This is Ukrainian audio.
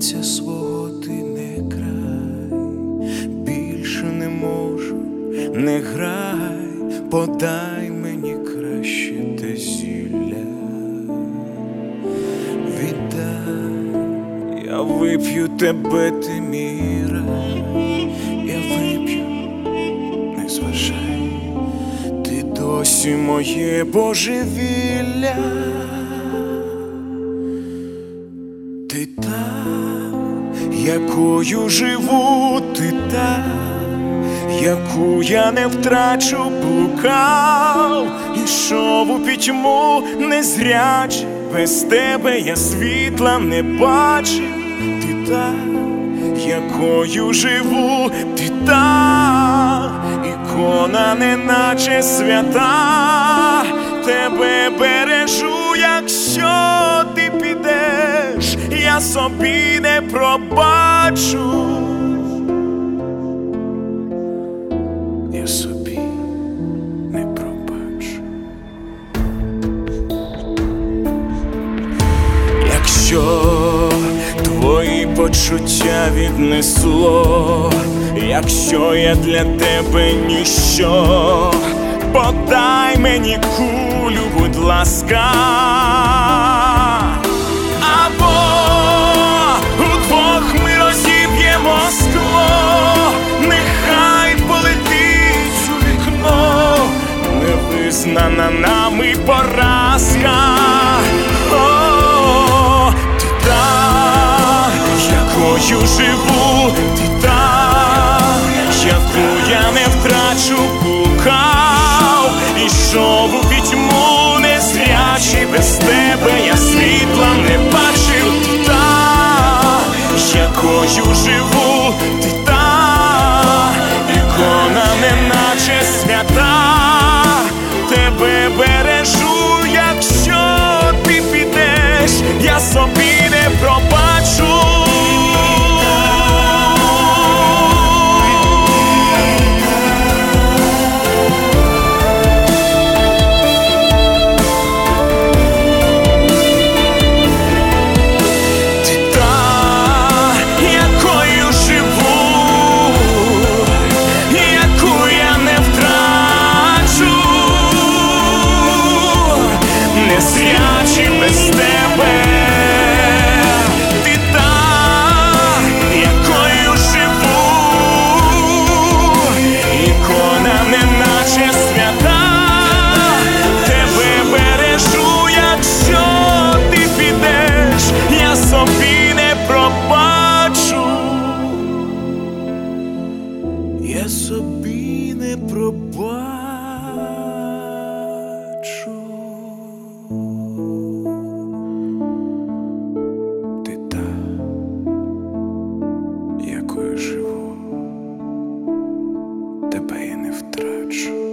серця свого ти не край, більше не можу, не грай, подай мені краще те зілля. Віддай, я вип'ю тебе, ти мій рай, я вип'ю, не зважай, ти досі моє божевілля. Ти та, якою живу, ти та, яку я не втрачу, блукав, ішов у пітьму незряче, без тебе я світла не бачив. Ти та, якою живу, ти та, ікона неначе свята, тебе бережу, якщо ти підеш, я собі не пробачу. Я собі не пробачу. Якщо твої почуття віднесло, якщо я для тебе ніщо, подай мені кулю, будь ласка. Або удвох ми розіб'ємо скло, нехай полетить у вікно невизнана нами поразка. О, ти та, якою живу, ти та, яку я не втрачу, блукав, ішов у пітьму незрячий, без тебе я світла не бачив. Ти та, якою живу, ти та, ікона неначе свята, тебе бережу, якщо ти підеш, я собі не пробачу. Незрячий без тебе, ти та, якою живу, ікона неначе свята, тебе бережу, якщо ти підеш, я собі не пробачу. Я собі не пробачу. Якою живу, тебе я не втрачу.